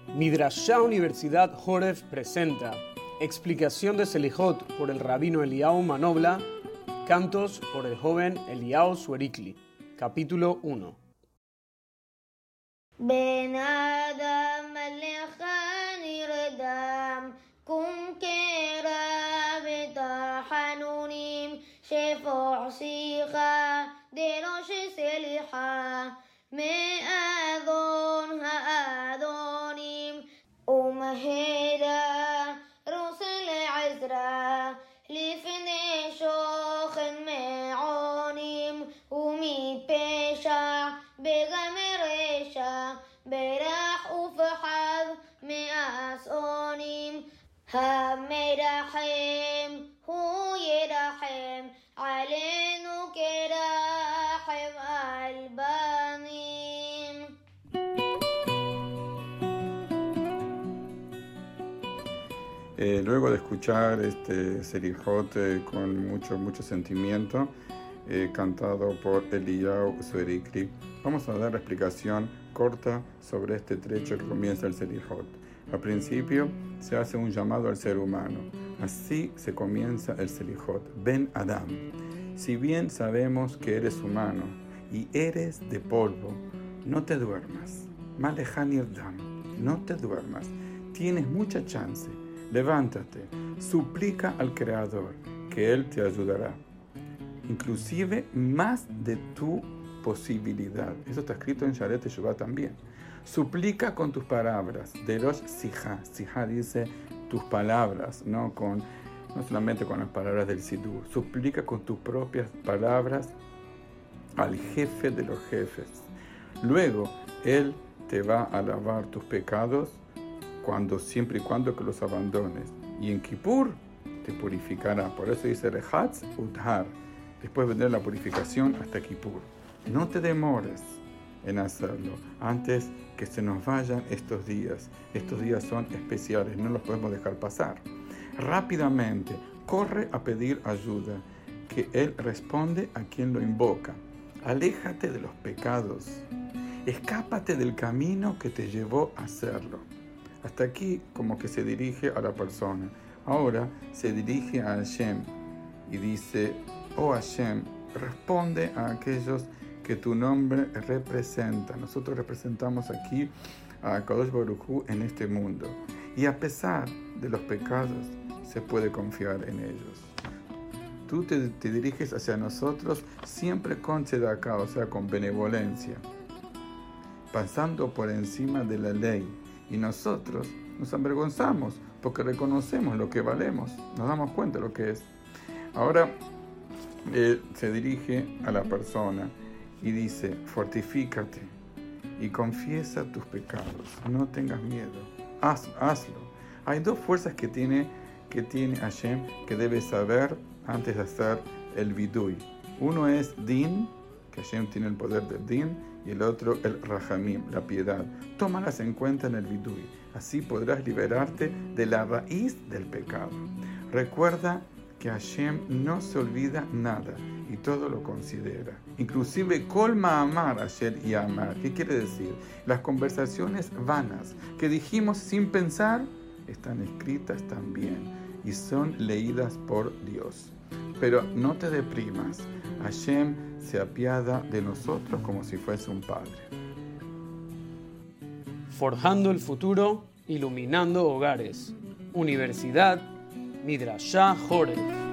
Midrashá Universidad Joref presenta explicación de Selijot por el rabino Eliyahu Manobla, cantos por el joven Eliyahu Suerikli, capítulo 1. Ben Adam Alecha Nirdam Kum Kera Betahanunim Shefoh Sicha Derosh Seliha Me'adon Ha'adonim Umaheda Rosel Ezra Lifnei Shochen Me'onim Umi Pesha Begamer برح وفحظ مأسونيم همرحم هو يرحم علينا كرحم البانيم. Luego de escuchar este Selijot con mucho sentimiento, cantado por Eliyahu Suerikli, vamos a dar la explicación corta sobre este trecho que comienza el Selijot. Al principio se hace un llamado al ser humano. Así se comienza el Selijot. Ben Adam, si bien sabemos que eres humano y eres de polvo, no te duermas. Malecha Nirdam, no te duermas. Tienes mucha chance. Levántate, suplica al Creador, que Él te ayudará. Inclusive más de tu posibilidad. Eso está escrito en Sharet Teshuvah también. Suplica con tus palabras. Derosh Sija. Sija dice tus palabras, no solamente con las palabras del Sidur. Suplica con tus propias palabras al jefe de los jefes. Luego, Él te va a lavar tus pecados siempre y cuando que los abandones. Y en Kippur te purificará. Por eso dice Rehatz Udhar. Después vendrá la purificación hasta Kippur. No te demores en hacerlo antes que se nos vayan estos días. Estos días son especiales, no los podemos dejar pasar. Rápidamente, corre a pedir ayuda, que Él responde a quien lo invoca. Aléjate de los pecados. Escápate del camino que te llevó a hacerlo. Hasta aquí como que se dirige a la persona. Ahora se dirige a Hashem y dice: Oh Hashem, responde a aquellos que tu nombre representa. Nosotros representamos aquí a Kadosh Baruj Hu en este mundo. Y a pesar de los pecados, se puede confiar en ellos. Tú te diriges hacia nosotros siempre con tzedakah, o sea, con benevolencia, pasando por encima de la ley. Y nosotros nos avergonzamos porque reconocemos lo que valemos, nos damos cuenta de lo que es. Ahora se dirige a la persona y dice: fortifícate y confiesa tus pecados, no tengas miedo, hazlo. Hay dos fuerzas que tiene Hashem que debes saber antes de hacer el vidui. Uno es din, que Hashem tiene el poder del din, y el otro el rahamim, la piedad. Tómalas en cuenta en el vidui, así podrás liberarte de la raíz del pecado. Recuerda que Hashem no se olvida nada y todo lo considera. Inclusive Kol Ma'amar Asher Yamar. ¿Qué quiere decir? Las conversaciones vanas que dijimos sin pensar están escritas también y son leídas por Dios. Pero no te deprimas. Hashem se apiada de nosotros como si fuese un padre. Forjando el futuro, iluminando hogares. Universidad Midrashá Joref.